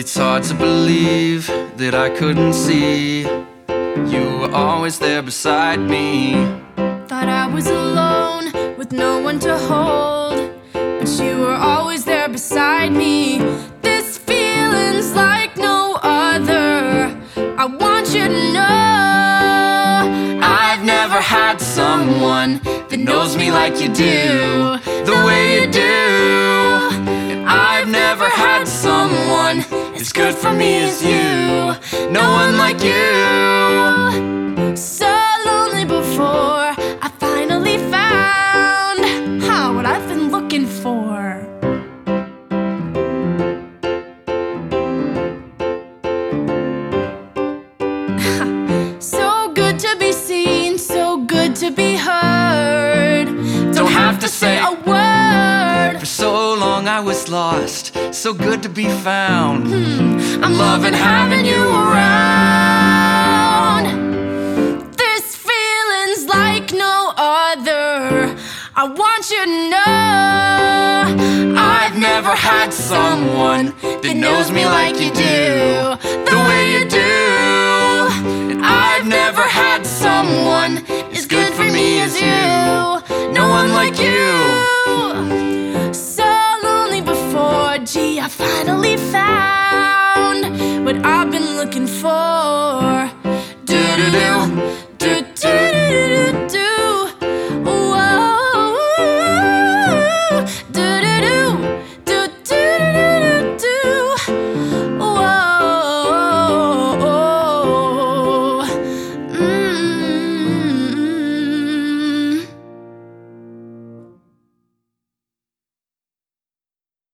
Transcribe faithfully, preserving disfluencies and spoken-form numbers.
It's hard to believe that I couldn't see you were always there beside me. Thought I was alone with no one to hold, but you were always there beside me. This feeling's like no other. I want you to know I've never had someone that knows me like you do, the way you do. And I've never had someone as good for me as you, no one like you. So lonely before I finally found how what I've been looking for. So good to be seen, so good to be heard. Don't have to say a word. For so long I was lost, so good to be found. hmm, I'm loving having you around. This feeling's like no other. I want you to know I've never had someone that knows me like you do, the way you do. And I've never had someone as good for